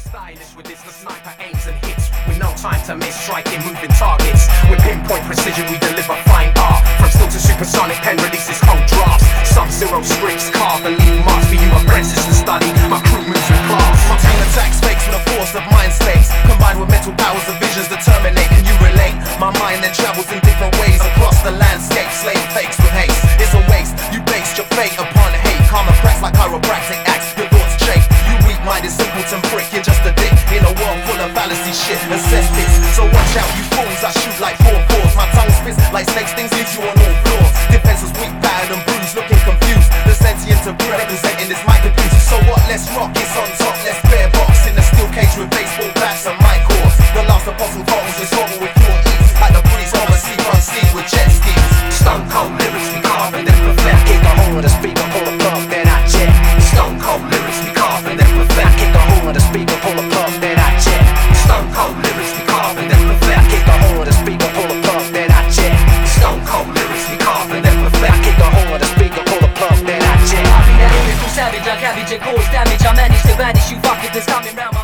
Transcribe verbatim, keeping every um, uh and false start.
stylish with this, the sniper aims and hits with no time to miss, striking moving targets. With pinpoint precision we deliver fine art. From still to supersonic, pen releases cold drafts. Sub-zero scripts carve and leave marks for you apprentices to study. My crew moves with class. My team attacks fakes with a force of mind states, combined with mental powers of visions that terminate. Can you relate? My mind then travels in different ways across the landscape. Slave fakes with haste, it's a waste. You based your fate upon hate. Karma cracks like chiropractic acts. Your thoughts shake. You weak-minded simpleton prick. You're just a dick in a world full of fallacy shit and cesspits. So watch out, you fools. I shoot like four fours. My tongue spits like snake stings, leaves you on all floors. Defense was weak, battered and bruised, looking confused. The sentient of representing this mic abuse. So what? Let's rock. It's on top. Let's bear box in a steel cage with baseball bats and mic horse. The last apostle bottles is horrible with pure ease, like the breeze on a sea front sea with jet skis. Stone cold lyrics we carve and then perfect. Kick a hole in the speaker, pull a plug, then I check. Stone cold lyrics we carve and then perfect. Kick a hole in the speaker, pull a plug, then I check. Stone cold lyrics we carve and then perfect. Kick a hole in the speaker, pull a plug, then I check. Stone cold lyrics we carve and then perfect. Kick a hole in the speaker, pull a plug, then I check. I be that lyrical savage, I cabbage and cause damage. I manage to banish you fuckers that's coming round my